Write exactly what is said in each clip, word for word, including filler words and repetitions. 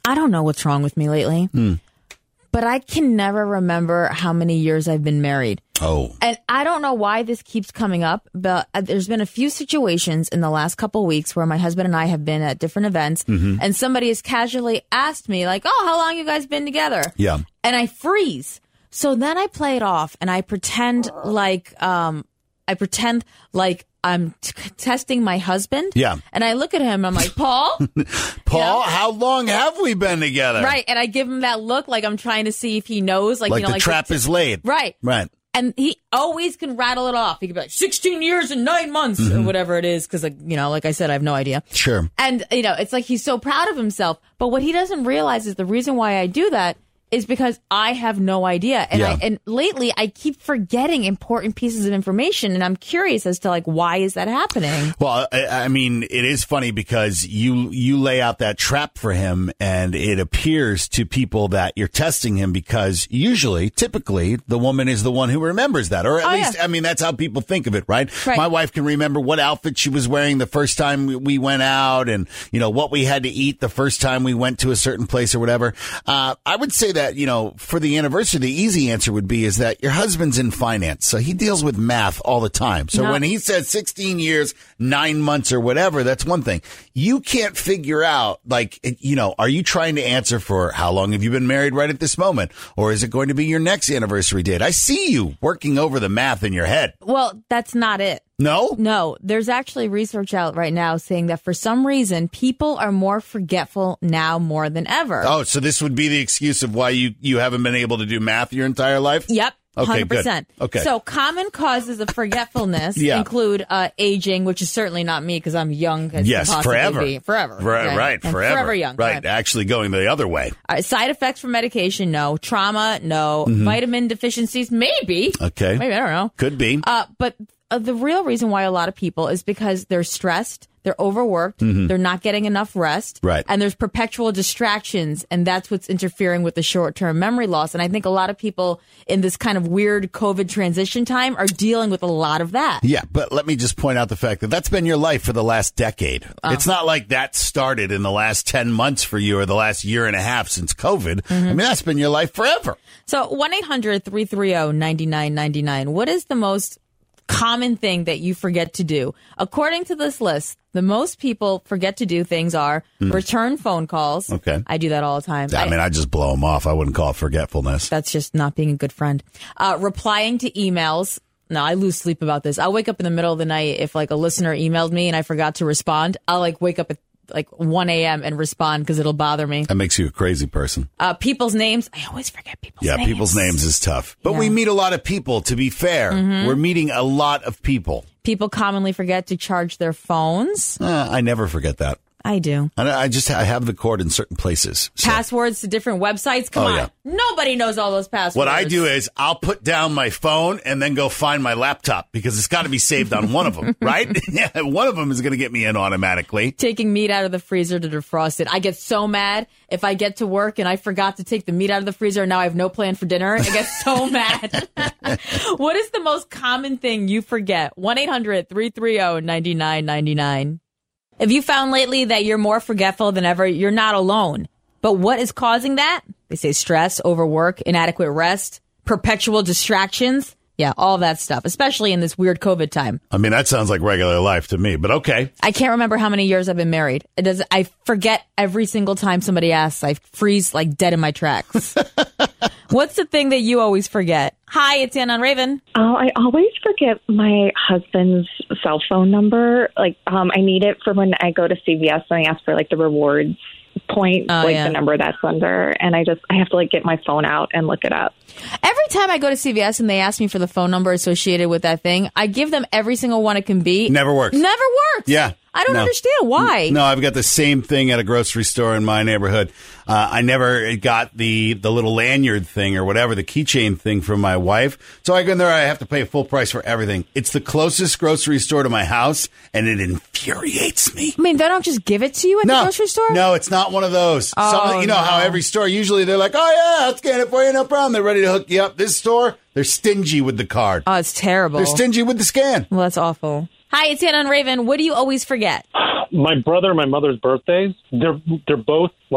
I don't know what's wrong with me lately, Mm. but I can never remember how many years I've been married. Oh. And I don't know why this keeps coming up, but there's been a few situations in the last couple of weeks where my husband and I have been at different events, Mhm. and somebody has casually asked me, like, oh, how long you guys been together? Yeah. And I freeze. So then I play it off and I pretend like, um, I pretend like I'm t- testing my husband. Yeah. And I look at him, I'm like, Paul? Paul, You know? how long have we been together? Right. And I give him that look like I'm trying to see if he knows. Like, Like, you know, the like trap the, is laid. Right. Right. And he always can rattle it off. He can be like, sixteen years and nine months or Mhm. whatever it is. Cause, like, you know, like I said, I have no idea. Sure. And, you know, it's like he's so proud of himself. But what he doesn't realize is the reason why I do that is because I have no idea. And Yeah. I, and lately I keep forgetting important pieces of information, and I'm curious as to like, why is that happening? Well, I, I mean, it is funny because you you lay out that trap for him, and it appears to people that you're testing him because usually, typically, the woman is the one who remembers that, or at Oh, least, yeah. I mean, that's how people think of it, right? Right. My wife can remember what outfit she was wearing the first time we- we went out, and you know what we had to eat the first time we went to a certain place or whatever. Uh, I would say that you know for the anniversary, the easy answer would be is that your husband's in finance, so he deals with math all the time. So No. when he says sixteen years, nine months or whatever, that's one thing. You can't figure out, like, you know, are you trying to answer for how long have you been married right at this moment? Or is it going to be your next anniversary date? I see you working over the math in your head. Well, that's not it. No? No, there's actually research out right now saying that for some reason, people are more forgetful now more than ever. Oh, so this would be the excuse of why you, you haven't been able to do math your entire life? Yep. Okay, one hundred percent. good. Okay. So common causes of forgetfulness Yeah. include uh, aging, which is certainly not me because I'm young as Yes, can possibly forever. be. Forever. Right, okay? right, And forever. Forever young. Right, actually going the other way. All right, side effects from medication, no. Trauma, no. Mhm. Vitamin deficiencies, maybe. Okay. Maybe, I don't know. Could be. Uh, but uh, the real reason why a lot of people is because they're stressed, they're overworked, Mhm. they're not getting enough rest, Right. and there's perpetual distractions, and that's what's interfering with the short-term memory loss. And I think a lot of people in this kind of weird COVID transition time are dealing with a lot of that. Yeah, but let me just point out the fact that that's been your life for the last decade. Oh. It's not like that started in the last ten months for you or the last year and a half since COVID. I mean, that's been your life forever. So one eight hundred three three zero nine nine nine nine, what is the most common thing that you forget to do? According to this list, the most people forget to do things are Mm. return phone calls. Okay. I do that all the time. I mean, I just blow them off. I wouldn't call it forgetfulness. That's just not being a good friend. Uh, replying to emails. No, I lose sleep about this. I'll wake up in the middle of the night if like a listener emailed me and I forgot to respond. I'll like wake up at like one a.m. and respond because it'll bother me. That makes you a crazy person. Uh, people's names. I always forget people's Yeah, names. people's names is tough. But Yeah. we meet a lot of people, to be fair. Mhm. We're meeting a lot of people. People commonly forget to charge their phones. Uh, I never forget that. I do. I, I just I have the cord in certain places. So Passwords to different websites. Come Oh, on. yeah. Nobody knows all those passwords. what I do is I'll put down my phone and then go find my laptop because it's got to be saved on one of them, right? Yeah, one of them is going to get me in automatically. Taking meat out of the freezer to defrost it. I get so mad if I get to work and I forgot to take the meat out of the freezer and now I have no plan for dinner. I get so mad. What is the most common thing you forget? one eight hundred three three zero nine nine nine nine. Have you found lately that you're more forgetful than ever? You're not alone. But what is causing that? They say stress, overwork, inadequate rest, perpetual distractions. Yeah, all that stuff, especially in this weird COVID time. I mean, that sounds like regular life to me, but okay. I can't remember how many years I've been married. It does. I forget every single time somebody asks. I freeze like dead in my tracks. What's the thing that you always forget? Hi, it's Ann on Raven. Oh, I always forget my husband's cell phone number. Like, um, I need it for when I go to C V S and I ask for like the rewards point, Oh, like yeah. the number that's under, and I just I have to like get my phone out and look it up. Every time I go to C V S and they ask me for the phone number associated with that thing, I give them every single one it can be. Never works. Never works. Yeah. I don't No. understand why. No, I've got the same thing at a grocery store in my neighborhood. Uh, I never got the, the little lanyard thing or whatever, the keychain thing from my wife. So I go in there, I have to pay full price for everything. It's the closest grocery store to my house, and it infuriates me. I mean, they don't just give it to you at No, the grocery store? no, it's not one of those. Oh, Some, you know how no. every store, usually they're like, oh, yeah, I'll scan it for you, no problem. They're ready to hook you up. This store, they're stingy with the card. Oh, it's terrible. They're stingy with the scan. Well, that's awful. Hi, it's Ann on Raven. What do you always forget? My brother and my mother's birthdays, they're they're both like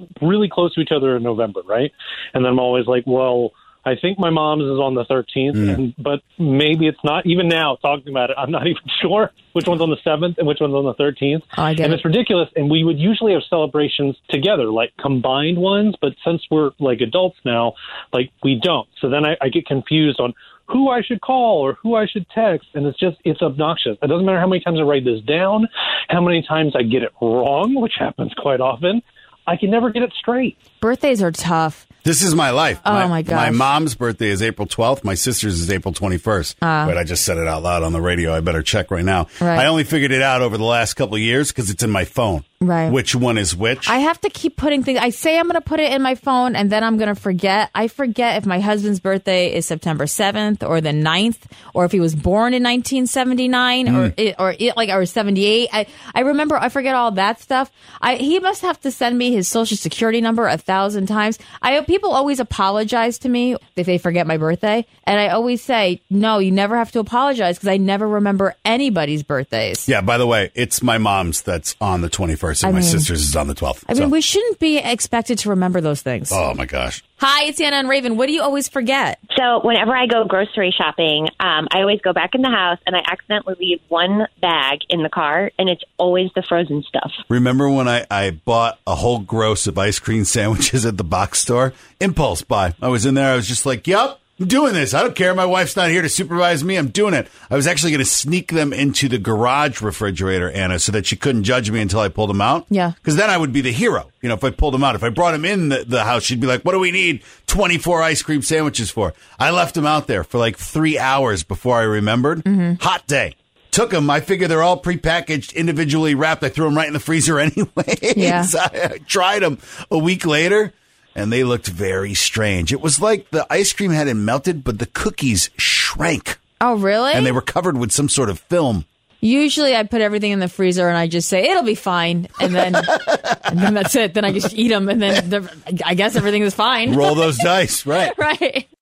really close to each other in November, right? And then I'm always like, well, I think my mom's is on the thirteenth, mm. and, but maybe it's not. Even now, talking about it, I'm not even sure which one's on the seventh and which one's on the thirteenth. Oh, I get and it. It's ridiculous. And we would usually have celebrations together, like combined ones. But since we're like adults now, like we don't. So then I, I get confused on who I should call or who I should text. And it's just, it's obnoxious. It doesn't matter how many times I write this down, how many times I get it wrong, which happens quite often. I can never get it straight. Birthdays are tough. This is my life. Oh, my, my gosh. My mom's birthday is April twelfth. My sister's is April twenty-first. Uh, Wait, I just said it out loud on the radio. I better check right now. Right. I only figured it out over the last couple of years because it's in my phone. Right. Which one is which? I have to keep putting things. I say I'm going to put it in my phone, and then I'm going to forget. I forget if my husband's birthday is September seventh or the ninth, or if he was born in nineteen seventy-nine mm. or it, or it, like or seventy-eight. I, I remember. I forget all that stuff. I he must have to send me his social security number a thousand times. I people always apologize to me if they forget my birthday, and I always say, no, you never have to apologize because I never remember anybody's birthdays. Yeah. By the way, it's my mom's that's on the twenty-first. And I my mean, sister's is on the twelfth. I so. mean, we shouldn't be expected to remember those things. Oh, my gosh. Hi, it's Anna and Raven. What do you always forget? So whenever I go grocery shopping, um, I always go back in the house and I accidentally leave one bag in the car, and it's always the frozen stuff. Remember when I, I bought a whole gross of ice cream sandwiches at the box store? Impulse buy. I was in there. I was just like, yep. I'm doing this. I don't care. My wife's not here to supervise me. I'm doing it. I was actually going to sneak them into the garage refrigerator, Anna, so that she couldn't judge me until I pulled them out. Yeah. Because then I would be the hero, you know, if I pulled them out. If I brought them in the, the house, she'd be like, what do we need twenty-four ice cream sandwiches for? I left them out there for like three hours before I remembered. Mm-hmm. Hot day. Took them. I figure they're all prepackaged, individually wrapped. I threw them right in the freezer anyway. Yeah. I, I tried them a week later. And they looked very strange. It was like the ice cream hadn't melted, but the cookies shrank. Oh, really? And they were covered with some sort of film. Usually I put everything in the freezer and I just say, it'll be fine. And then and then that's it. Then I just eat them. And then the, I guess everything is fine. Roll those dice, right. Right.